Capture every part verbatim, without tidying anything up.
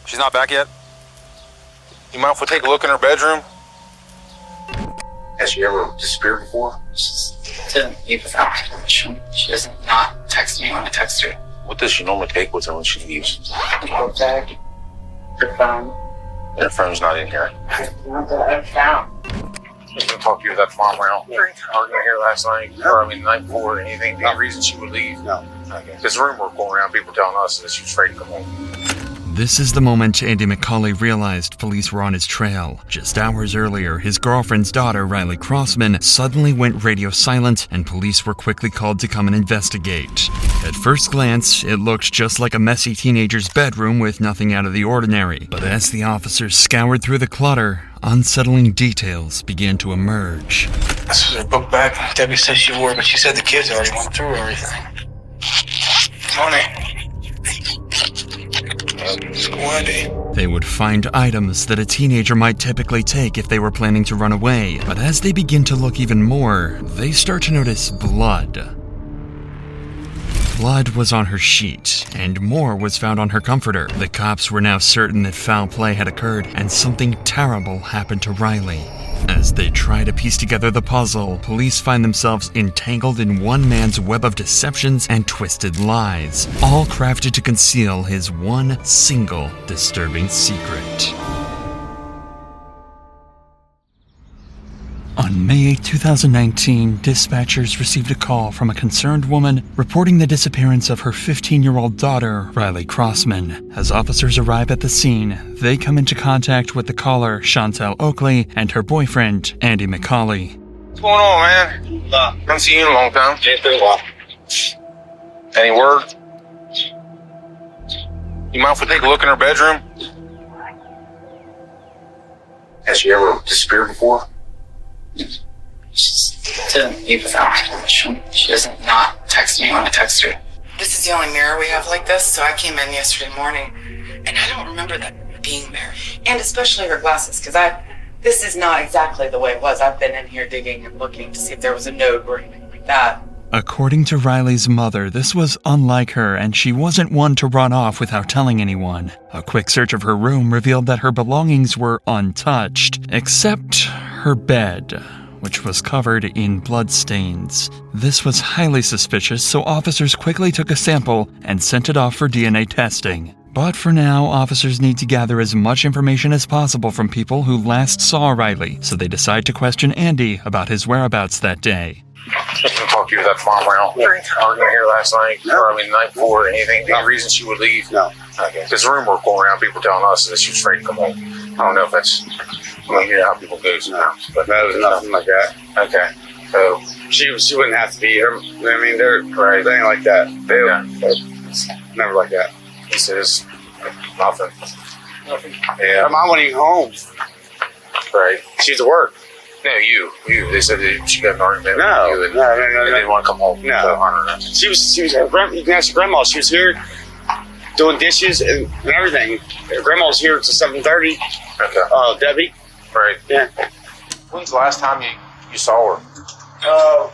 She's not back yet? You mind if we take a look in her bedroom? Has she ever disappeared before? She doesn't leave without my permission. She doesn't not text me when I text her. What does she normally take with her when she leaves? A book bag, her phone. Her phone's not in here. Not that I've found. She's gonna talk to you with that mom around. Yeah. Arguing here last night, no. or I mean the night before, anything, any reason she would leave? No. Okay. There's a rumor going around, people telling us that she was afraid to come home. This is the moment Andy McCauley realized police were on his trail. Just hours earlier, his girlfriend's daughter, Riley Crossman, suddenly went radio silent, and police were quickly called to come and investigate. At first glance, it looked just like a messy teenager's bedroom with nothing out of the ordinary. But as the officers scoured through the clutter, unsettling details began to emerge. This was her book bag. Debbie said she wore it, but she said the kids already went through everything. Tony. They would find items that a teenager might typically take if they were planning to run away, but as they begin to look even more, they start to notice blood. Blood was on her sheet, and more was found on her comforter. The cops were now certain that foul play had occurred, and something terrible happened to Riley. As they try to piece together the puzzle, police find themselves entangled in one man's web of deceptions and twisted lies, all crafted to conceal his one single disturbing secret. On May eighth, twenty nineteen, dispatchers received a call from a concerned woman reporting the disappearance of her fifteen-year-old daughter, Riley Crossman. As officers arrive at the scene, they come into contact with the caller, Chantel Oakley, and her boyfriend, Andy McCauley. What's going on, man? Uh, haven't seen you in a long time. It's been a while. Any word? You mind if we take a look in her bedroom? Has she ever disappeared before? She doesn't leave without my permission. She doesn't not text me when I text her. This is the only mirror we have like this, so I came in yesterday morning, and I don't remember that being there. And especially her glasses, because I, this is not exactly the way it was. I've been in here digging and looking to see if there was a note or anything like that. According to Riley's mother, this was unlike her, and she wasn't one to run off without telling anyone. A quick search of her room revealed that her belongings were untouched, except her bed, which was covered in bloodstains. This was highly suspicious, so officers quickly took a sample and sent it off for D N A testing. But for now, officers need to gather as much information as possible from people who last saw Riley, so they decide to question Andy about his whereabouts that day. She's gonna talk to you with that mom around. Yeah. Arguing here last night, no. or I mean the night before, anything, no. any reason she would leave? No. Okay. There's a rumor going around, people telling us that she was afraid to come home. I don't know if that's, I mean, you know how people go sometimes. But that was nothing like that. Okay. So she she wouldn't have to be her. I mean, they're right. They ain't like that. They yeah. It's never like that. He says nothing. Nothing. Yeah. Her mom wasn't even home. Right. She was at work. No, you. You. They said that she got an argument no, with you and, no, no, no, and no. they didn't want to come home. No. To honor her. She was, she was, her grand, you can ask your grandma, she was here doing dishes and, and everything. Her grandma was here till seven thirty. Okay. Uh, Debbie. Right. Yeah. When's the last time you, you saw her? Uh,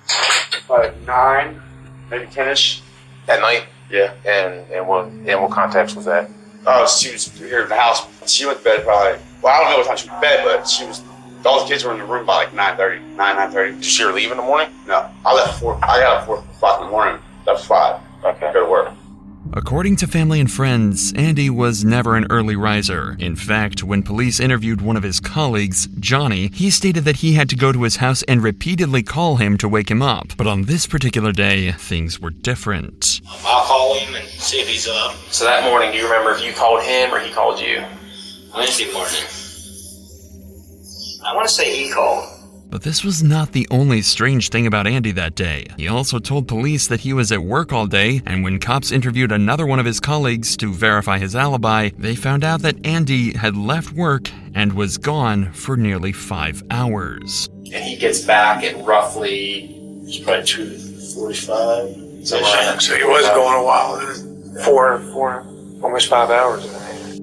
like nine, maybe ten-ish. At night? Yeah. And and what, and what context was that? Oh, she was here in the house. She went to bed probably, well, I don't know what time she went to bed, but she was, all the kids were in the room by like nine thirty, nine, nine thirty. Did you see her leave in the morning? No. I left at four, I got up at four o'clock in the morning. That was five. Okay. Go to work. According to family and friends, Andy was never an early riser. In fact, when police interviewed one of his colleagues, Johnny, he stated that he had to go to his house and repeatedly call him to wake him up. But on this particular day, things were different. I'll call him and see if he's up. So that morning, do you remember if you called him or he called you? Wednesday morning. I want to say he called. But this was not the only strange thing about Andy that day. He also told police that he was at work all day, and when cops interviewed another one of his colleagues to verify his alibi, they found out that Andy had left work and was gone for nearly five hours. And he gets back at roughly, it's probably two forty-five. So, right. So he was going a while. Four, four, almost five hours.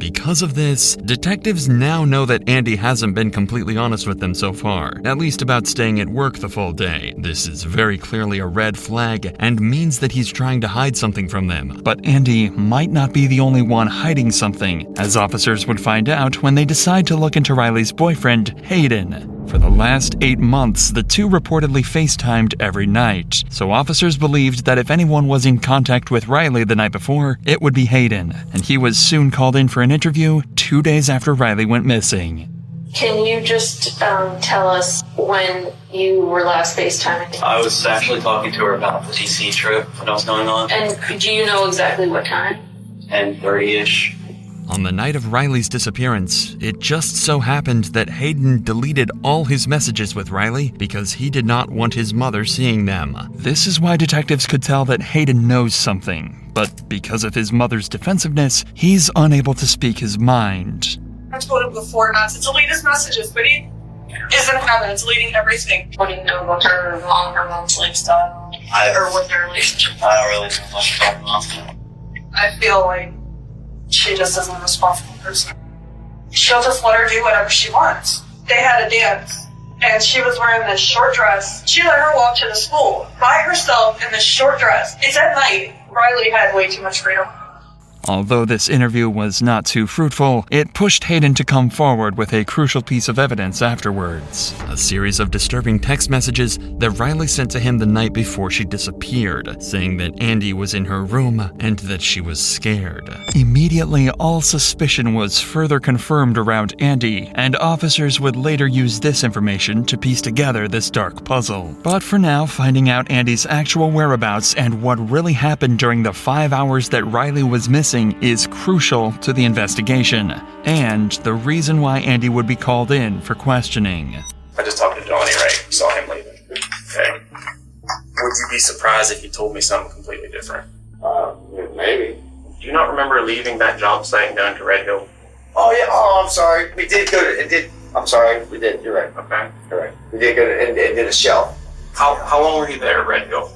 Because of this, detectives now know that Andy hasn't been completely honest with them so far, at least about staying at work the full day. This is very clearly a red flag and means that he's trying to hide something from them. But Andy might not be the only one hiding something, as officers would find out when they decide to look into Riley's boyfriend, Hayden. For the last eight months, the two reportedly FaceTimed every night, so officers believed that if anyone was in contact with Riley the night before, it would be Hayden, and he was soon called in for an interview two days after Riley went missing. Can you just um, tell us when you were last FaceTiming? I was actually talking to her about the D C trip that was going on. And do you know exactly what time? ten thirty-ish. On the night of Riley's disappearance, it just so happened that Hayden deleted all his messages with Riley because he did not want his mother seeing them. This is why detectives could tell that Hayden knows something, but because of his mother's defensiveness, he's unable to speak his mind. I told him before not to delete his messages, but he isn't having it, deleting everything. What do you know about her mom, her mom's lifestyle? I, Or what their relationship? I don't really know much about mom. I feel like she just isn't a responsible person. She'll just let her do whatever she wants. They had a dance, and she was wearing this short dress. She let her walk to the school by herself in this short dress. It's at night. Riley had way too much freedom. Although this interview was not too fruitful, it pushed Hayden to come forward with a crucial piece of evidence afterwards. A series of disturbing text messages that Riley sent to him the night before she disappeared, saying that Andy was in her room and that she was scared. Immediately, all suspicion was further confirmed around Andy, and officers would later use this information to piece together this dark puzzle. But for now, finding out Andy's actual whereabouts and what really happened during the five hours that Riley was missing is crucial to the investigation, and the reason why Andy would be called in for questioning. I just talked to Johnny, right? Saw him leaving. Okay. Would you be surprised if he told me something completely different? Uh, maybe. Do you not remember leaving that job site and going to Red Hill? Oh yeah. Oh, I'm sorry. We did go to. It did. I'm sorry. We did. You're right. Okay. You're right. We did go to and, and did a shelf. How how long were you there at Red Hill?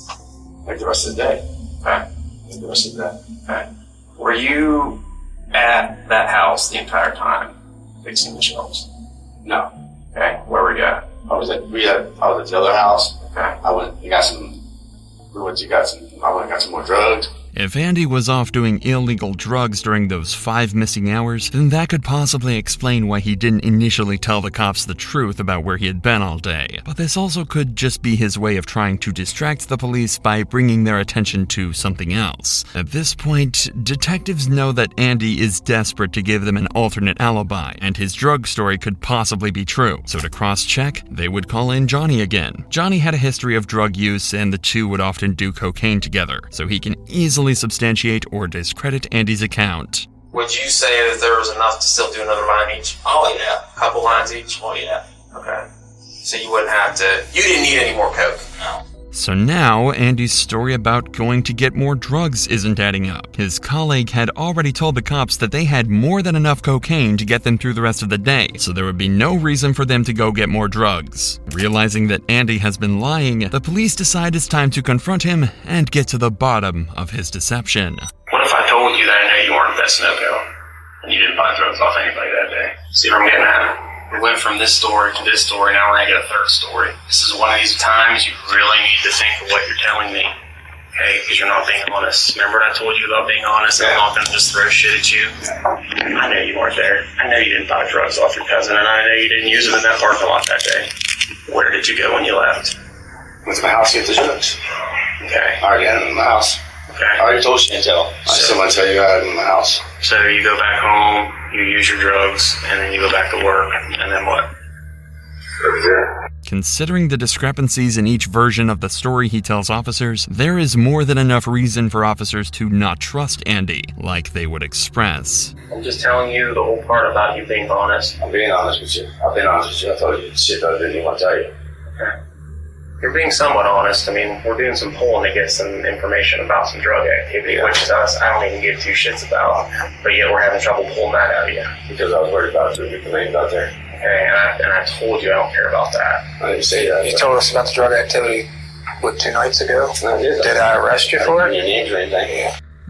Like the rest of the day. Okay. Like the rest of the day. Okay. Were you at that house the entire time, fixing the shelves? No. Okay. Where were you at? I was at. We had. I was at the other house. Okay. I went. You got some. We went. You got some. I went and got some more drugs. If Andy was off doing illegal drugs during those five missing hours, then that could possibly explain why he didn't initially tell the cops the truth about where he had been all day. But this also could just be his way of trying to distract the police by bringing their attention to something else. At this point, detectives know that Andy is desperate to give them an alternate alibi, and his drug story could possibly be true. So to cross-check, they would call in Johnny again. Johnny had a history of drug use, and the two would often do cocaine together, so he can easily substantiate or discredit Andy's account. Would you say that there was enough to still do another line each? Oh yeah. A couple lines each? Oh yeah. Okay. So you wouldn't have to, you didn't need any more coke? No. So now, Andy's story about going to get more drugs isn't adding up. His colleague had already told the cops that they had more than enough cocaine to get them through the rest of the day, so there would be no reason for them to go get more drugs. Realizing that Andy has been lying, the police decide it's time to confront him and get to the bottom of his deception. What if I told you that I know you weren't at Sunoco, and you didn't buy drugs off anybody that day? See what I'm getting at? We went from this story to this story, now we're going to get a third story. This is one of these times you really need to think of what you're telling me, okay? Because you're not being honest. Remember what I told you about being honest? And I'm not going to just throw shit at you. I know you weren't there. I know you didn't buy drugs off your cousin, and I know you didn't use them in that parking lot that day. Where did you go when you left? Went to my house to get the drugs. Okay. I already had them in my house. Okay. I already told Chantel. I So- still want to tell you I had them in my house. So you go back home, you use your drugs, and then you go back to work, and then what? Considering the discrepancies in each version of the story he tells officers, there is more than enough reason for officers to not trust Andy, like they would express. I'm just telling you the whole part about you being honest. I'm being honest with you. I've been honest with you. I told you shit that I didn't even want to tell you. Okay. You're being somewhat honest. I mean, we're doing some polling to get some information about some drug activity, which is us. I don't even give two shits about. But yet we're having trouble pulling that out of you. Because I was worried about the names out there. Okay, and I, and I told you I don't care about that. I didn't say that. You told us about the drug activity, what, two nights ago? I did. Did I arrest you for it? Any names or anything?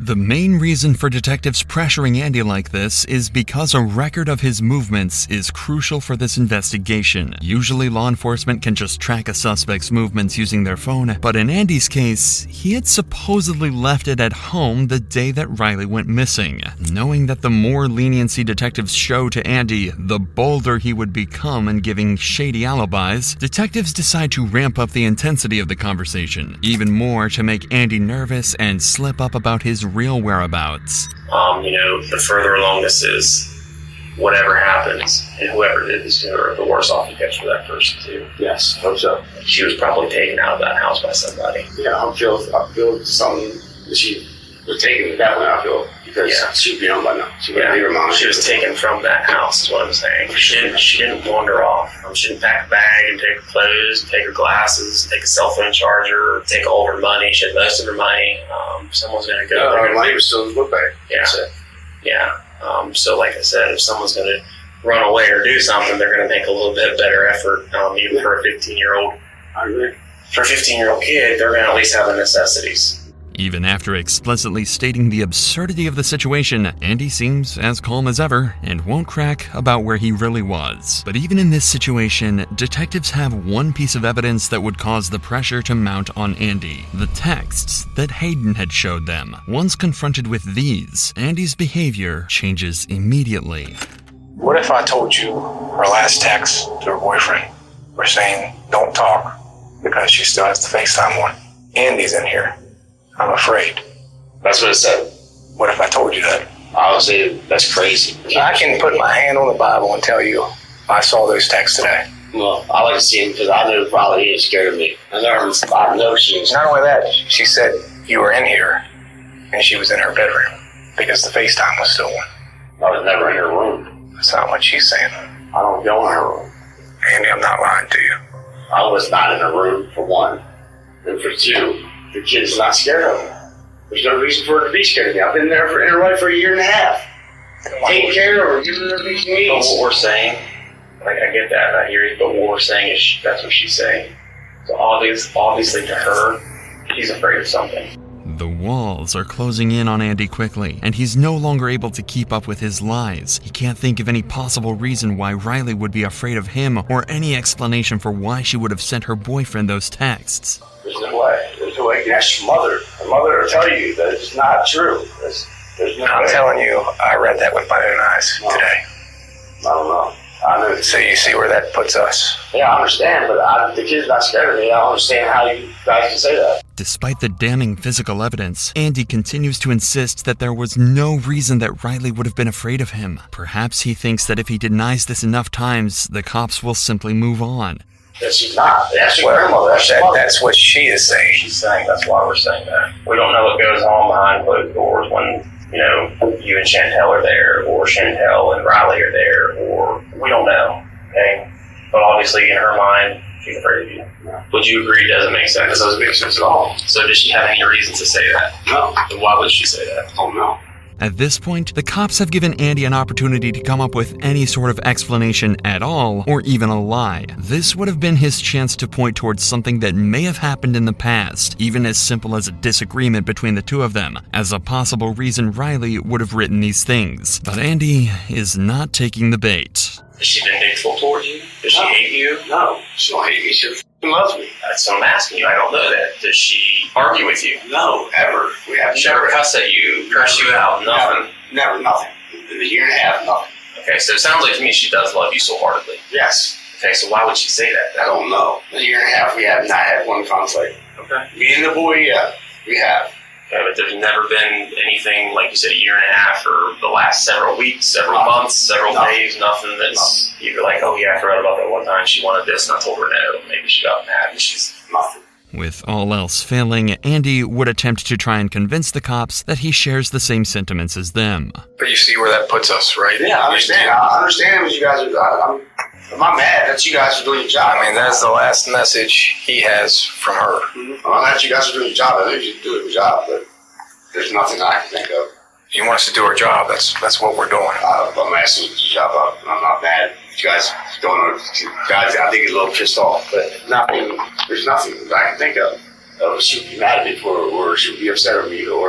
The main reason for detectives pressuring Andy like this is because a record of his movements is crucial for this investigation. Usually law enforcement can just track a suspect's movements using their phone, but in Andy's case, he had supposedly left it at home the day that Riley went missing. Knowing that the more leniency detectives show to Andy, the bolder he would become in giving shady alibis, detectives decide to ramp up the intensity of the conversation, even more to make Andy nervous and slip up about his real whereabouts. Um, you know, the further along this is, whatever happens, and whoever did this to her, the worse off it gets for that person too. Yes, hope so. She was probably taken out of that house by somebody. Yeah, I feel I feel something that she was taken that way. I feel because Yeah. she'd be on by now. She Yeah, would leave her mom. she was taken from that house, is what I'm saying. She didn't, she didn't wander off. Um, she didn't pack a bag and take her clothes, take her glasses, take a cell phone charger, take all her money. She had most of her money. Um, someone's going to go. No, they're her gonna money do- was still in the book bag. Yeah. That's it. Yeah. Um, so, like I said, if someone's going to run away or do something, they're going to make a little bit better effort. Um, even for a fifteen-year-old, I agree. for a fifteen-year-old kid, they're going to at least have the necessities. Even after explicitly stating the absurdity of the situation, Andy seems as calm as ever and won't crack about where he really was. But even in this situation, detectives have one piece of evidence that would cause the pressure to mount on Andy: the texts that Hayden had showed them. Once confronted with these, Andy's behavior changes immediately. What if I told you her last text to her boyfriend were saying, don't talk, because she still has the FaceTime on? Andy's in here. I'm afraid. That's what it said. What if I told you that? I would say that's crazy. I can put my hand on the Bible and tell you I saw those texts today. Well, I like to see him because I knew probably he was scared of me. I know, I know she was. Not only that, she said you were in here and she was in her bedroom because the FaceTime was still on. I was never in her room. That's not what she's saying. I don't go in her room. Andy, I'm not lying to you. I was not in her room, for one. And for two, the kid's not scared of her. There's no reason for her to be scared of me. I've been there for, in her life for a year and a half. Taking care of her, giving her everything she But needs. what we're saying, like, I get that, and I hear you, but what we're saying is she, that's what she's saying. So obvious, obviously to her, she's afraid of something. The walls are closing in on Andy quickly, and he's no longer able to keep up with his lies. He can't think of any possible reason why Riley would be afraid of him, or any explanation for why she would have sent her boyfriend those texts. There's no way. There's no way you can ask your mother. Her mother will tell you that it's not true. There's, there's no I'm way. telling you, I read that with my own eyes No. today. I don't know. I know. So you see where that puts us. Yeah, I understand, but I, the kid's not scared of me. I don't understand how you guys can say that. Despite the damning physical evidence, Andy continues to insist that there was no reason that Riley would have been afraid of him. Perhaps he thinks that if he denies this enough times, the cops will simply move on. That she's not. That's your Well, grandmother. That's your that, mother. that's what she is saying. She's saying that's why we're saying that. We don't know what goes on behind closed doors when, you know, you and Chantel are there, or Chantel and Riley are there, or we don't know, okay? But obviously in her mind, she's afraid of you. Would you agree it doesn't make sense? That doesn't make sense at all. So does she have any reason to say that? No. Then why would she say that? Oh, no. At this point, the cops have given Andy an opportunity to come up with any sort of explanation at all, or even a lie. This would have been his chance to point towards something that may have happened in the past, even as simple as a disagreement between the two of them, as a possible reason Riley would have written these things. But Andy is not taking the bait. Is she vindictful towards you? Does she No. hate you? No. She don't hate me. She f***ing loves me. That's what I'm asking you. I don't know that. Does she argue with you? No, ever. We have She never cuss at you, curse you out, nothing? Never, never, nothing. In a year and a half, nothing. Okay, so it sounds like to me she does love you so heartedly. Yes. Okay, so why would she say that? I don't know. In a year and a half, we have not had one conflict. Okay. Me and the boy, yeah, we have. Okay, but there's never been anything, like you said, a year and a half or the last several weeks, several Nothing. months, several Nothing. days, nothing that's you're like, oh yeah, I forgot about that one time she wanted this and I told her no. Maybe she got mad and she's Nothing. With all else failing, Andy would attempt to try and convince the cops that he shares the same sentiments as them. But you see where that puts us, right? Yeah, I understand. I understand what you guys are. I, I'm, I'm not mad that you guys are doing your job. I mean, that's the last message he has from her. Mm-hmm. I'm not mad that you guys are doing your job. I know you're doing your job, but there's nothing I can think of. You want us to do our job. That's that's what we're doing. Uh, I'm asking you to do your job. I'm, I'm not mad. You guys going on. Guys, I think he's a little pissed off, but nothing. There's nothing I can think of. Uh, she would be mad at me for, or she would be upset with me, or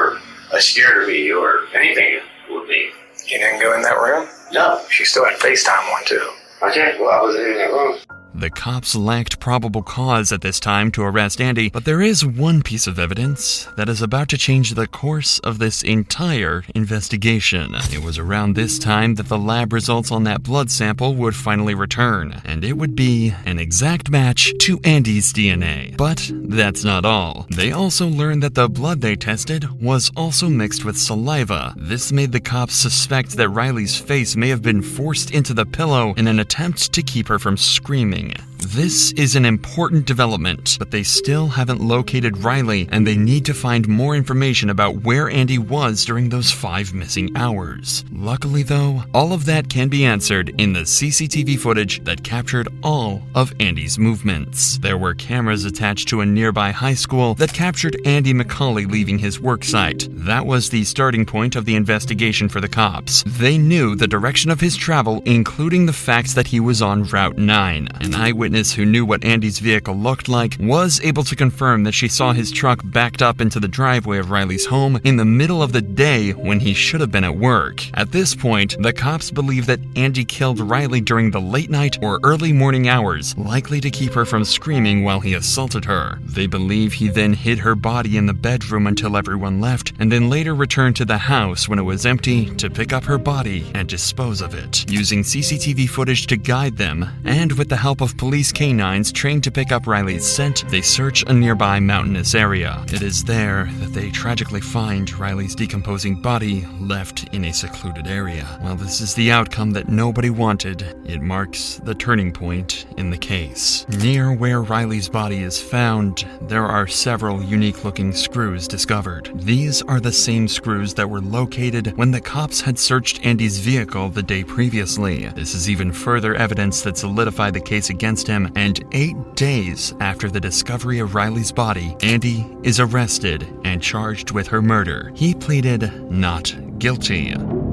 as scared of me or anything with me. You didn't go in that room? No. She still had FaceTime on, too. Okay, well, I wasn't in that room. The cops lacked probable cause at this time to arrest Andy, but there is one piece of evidence that is about to change the course of this entire investigation. It was around this time that the lab results on that blood sample would finally return, and it would be an exact match to Andy's D N A. But that's not all. They also learned that the blood they tested was also mixed with saliva. This made the cops suspect that Riley's face may have been forced into the pillow in an attempt to keep her from screaming. This is an important development, but they still haven't located Riley, and they need to find more information about where Andy was during those five missing hours. Luckily, though, all of that can be answered in the C C T V footage that captured all of Andy's movements. There were cameras attached to a nearby high school that captured Andy McCauley leaving his work site. That was the starting point of the investigation for the cops. They knew the direction of his travel, including the fact that he was on Route nine. An eyewitness who knew what Andy's vehicle looked like was able to confirm that she saw his truck backed up into the driveway of Riley's home in the middle of the day when he should have been at work. At this point, the cops believe that Andy killed Riley during the late night or early morning hours, likely to keep her from screaming while he assaulted her. They believe he then hid her body in the bedroom until everyone left, and then later returned to the house when it was empty to pick up her body and dispose of it. Using C C T V footage to guide them, and with the help of police canines trained to pick up Riley's scent, they search a nearby mountainous area. It is there that they tragically find Riley's decomposing body left in a secluded area. While this is the outcome that nobody wanted, it marks the turning point in the case. Near where Riley's body is found, there are several unique-looking screws discovered. These are the same screws that were located when the cops had searched Andy's vehicle the day previously. This is even further evidence that solidified the case against him, and eight days after the discovery of Riley's body, Andy is arrested and charged with her murder. He pleaded not guilty.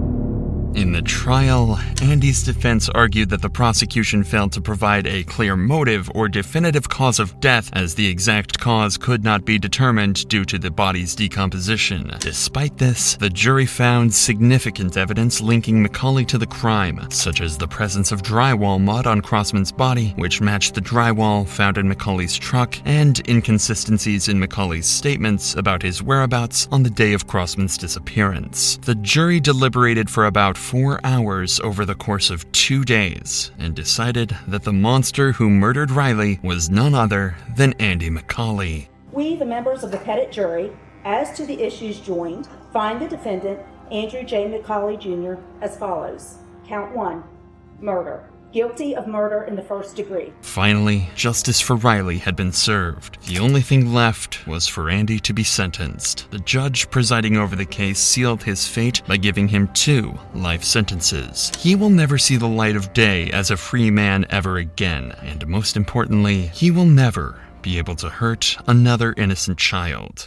In the trial, Andy's defense argued that the prosecution failed to provide a clear motive or definitive cause of death, as the exact cause could not be determined due to the body's decomposition. Despite this, the jury found significant evidence linking McCauley to the crime, such as the presence of drywall mud on Crossman's body, which matched the drywall found in McCauley's truck, and inconsistencies in McCauley's statements about his whereabouts on the day of Crossman's disappearance. The jury deliberated for about four hours over the course of two days and decided that the monster who murdered Riley was none other than Andy McCauley. We, the members of the Pettit jury, as to the issues joined, find the defendant, Andrew J. McCauley Junior, as follows. Count one, murder. Guilty of murder in the first degree. Finally, justice for Riley had been served. The only thing left was for Andy to be sentenced. The judge presiding over the case sealed his fate by giving him two life sentences. He will never see the light of day as a free man ever again, and most importantly, he will never be able to hurt another innocent child.